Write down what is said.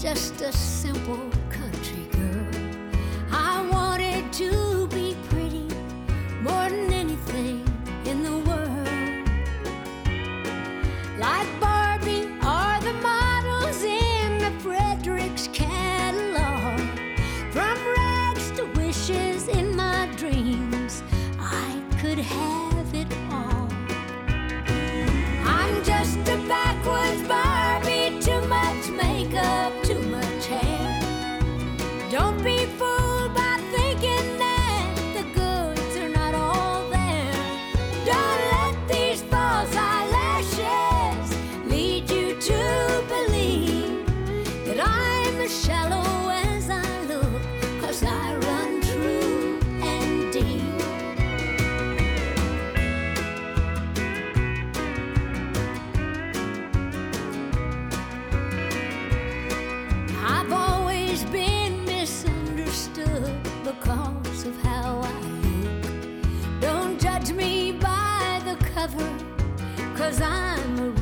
just a simple country girl. I wanted to be pretty more than anything in the world. Like Barbie or the models in the Fredericks catalog. From rags to wishes in my dreams, I could have it all. I'm just a backwards Barbie, too much makeup, too much hair. Don't be fooled by thinking that the goods are not all there. Don't let these false eyelashes lead you to believe that I'm as shallow as I look, 'cause I run true and deep. I've always been misunderstood because of how I look. Don't judge me by the cover, 'cause I'm a